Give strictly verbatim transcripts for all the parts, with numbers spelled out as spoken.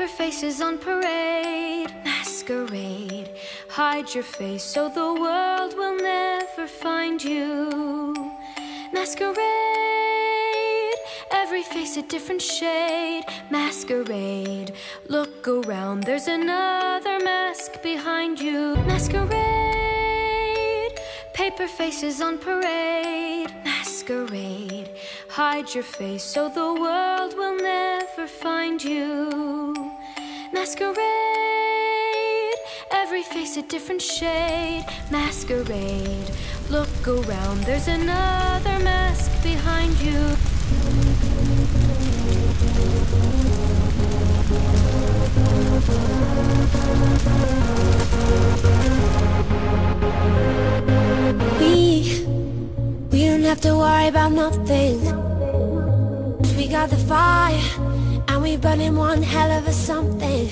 Paper faces on parade, masquerade. Hide your face so the world will never find you. Masquerade, every face a different shade. Masquerade, look around, there's another mask behind you. Masquerade, paper faces on parade, masquerade. Hide your face so the world will never find you. Masquerade, every face a different shade. Masquerade, look around, there's another mask behind you. We, we don't have to worry about nothing. We got the fire, and we burning one hell of a something.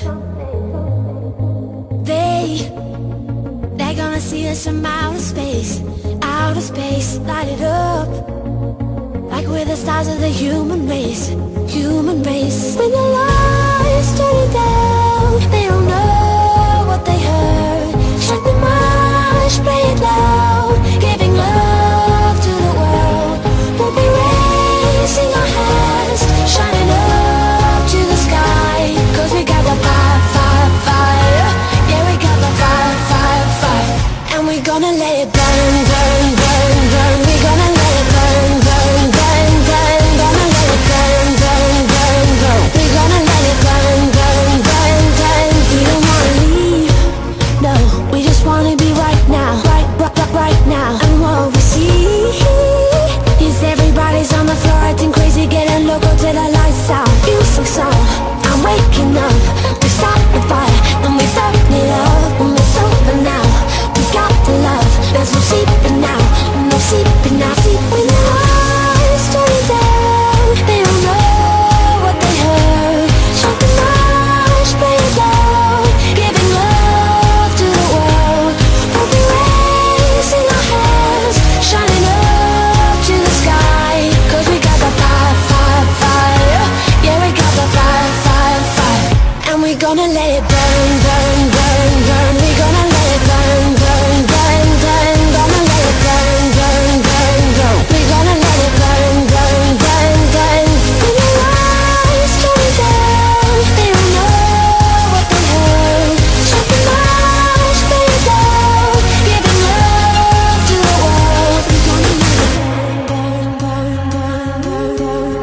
They, they're gonna see us from outer space, outer space, light it up, like we're the stars of the human race, human race. When the lights turn down, they don't know what they heard. Shut the marsh, play it loud, giving love to the world. We'll be raising our hands, shining up to the sky, 'cause we got the fire, fire, fire. Yeah, we got the fire, fire, fire. And we're gonna let it burn, burn, burn, burn. We're gonna let it burn, burn, burn, burn. Gonna let it burn, burn, burn, burn. We're gonna let it burn, burn, burn, burn. We don't wanna leave, no, we just wanna be right now, right, right, right, right now. And what we see is everybody's on the floor acting crazy, getting loco till the lights out. Music song, I'm waking up. We start the fire and we burn it up. And it's over now, we got the love. There's no sleeping now, no sleeping now. Sleep when the lights turn down, they don't know what they heard. Shut the marsh, play it loud, giving love to the world. We'll be raising our hands, shining up to the sky, 'cause we got the fire, fire, fire. Yeah, we got the fire, fire, fire. And we're gonna let it burn, burn, burn, burn. We're gonna let it burn, burn, burn, burn. Gonna let it burn, burn, burn, burn. We're gonna let it burn, burn, burn, burn. When the lights turn down, they don't know what they heard. Shut the marsh, play it loud, giving love to the world. We're gonna let it burn, burn, burn, burn, burn,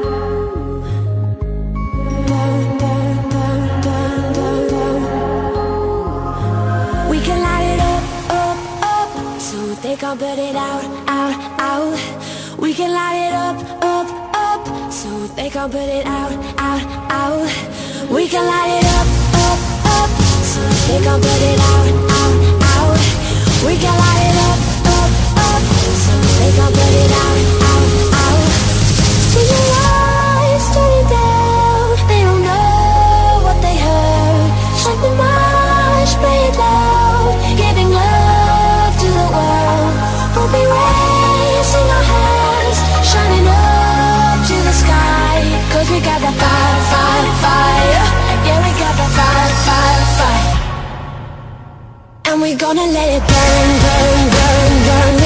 burn, burn, burn, burn, burn, burn. We can light it up, up, up, so they can't put it out, out, out. We can light it up, up, up, so they can't put it out, out, out. We can light it up, up, up, so they can't put it out, out, out. We can light it up, up, up, so they can't put it out, out, out. When the lights turn down, they don't know what they heard. Shut the marsh, play it loud, giving love to the world. We'll be raising our hands, shining up to the sky, 'cause we got the fire, fire, fire. Yeah, we got the fire, fire, fire. And we're gonna let it burn, burn, burn, burn.